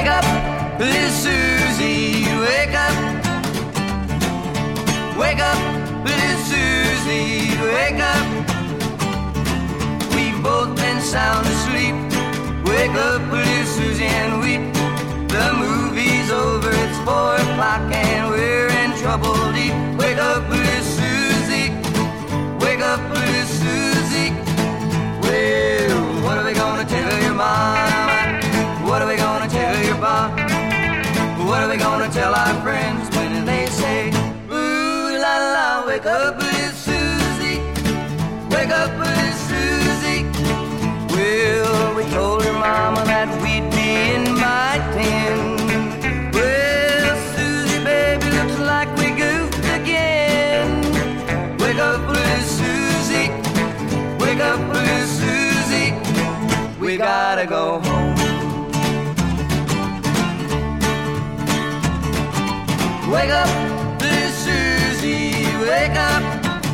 Wake up, little Susie, wake up. Wake up, little Susie, wake up. We've both been sound asleep. Wake up, little Susie, and weep. The movie's over, it's 4 o'clock and we're in trouble deep. Wake up, little Susie, wake up, little Susie. Well, what are we gonna tell your mama? What are we gonna tell your pop? What are we gonna tell our friends when they say, ooh la la, wake up, little Susie, wake up, little Susie. Well, we told her mama that we'd be inviting. Well, Susie, baby, looks like we goofed again. Wake up, little Susie, wake up, little Susie. We gotta go home. Wake up, little Susie, wake up.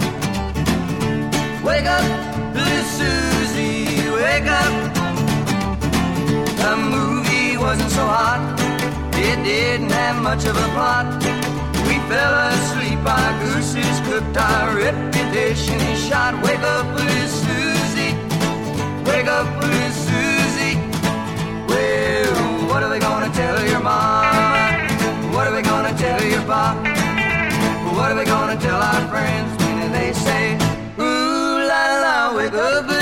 Wake up, little Susie, wake up. The movie wasn't so hot, it didn't have much of a plot. We fell asleep, our gooses cooked, our reputation is shot. Wake up, little Susie, wake up, little Susie. Well, what are we gonna tell your mama? What are we gonna tell your pop? What are we gonna tell our friends when they say, ooh la la, wake up,